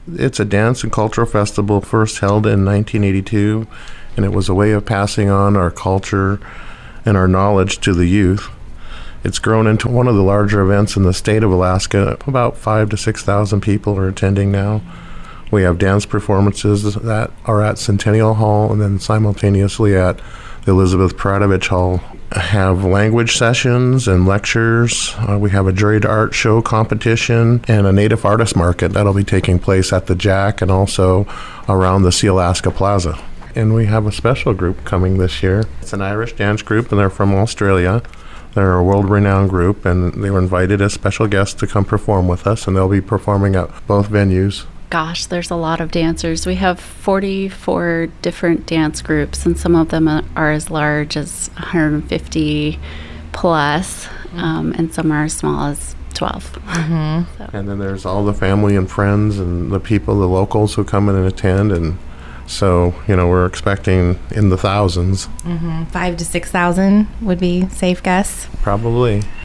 It's a dance and cultural festival first held in 1982, and it was a way of passing on our culture and our knowledge to the youth. It's grown into one of the larger events in the state of Alaska. About 5,000 to 6,000 people are attending now. We have dance performances that are at Centennial Hall, and then simultaneously at the Elizabeth Pradovich Hall. Have language sessions and lectures. We have a juried art show competition and a native artist market that'll be taking place at the Jack and also around the Sealaska Plaza. And we have a special group coming this year. It's an Irish dance group, and they're from Australia. They're a world-renowned group, and they were invited as special guests to come perform with us, and they'll be performing at both venues. Gosh, there's a lot of dancers. We have 44 different dance groups, and some of them are as large as 150 plus, and some are as small as 12. Mm-hmm. So. And then there's all the family and friends and the people, the locals who come in and attend, and so, we're expecting in the thousands. 5,000 to 6,000 would be safe guess. Probably.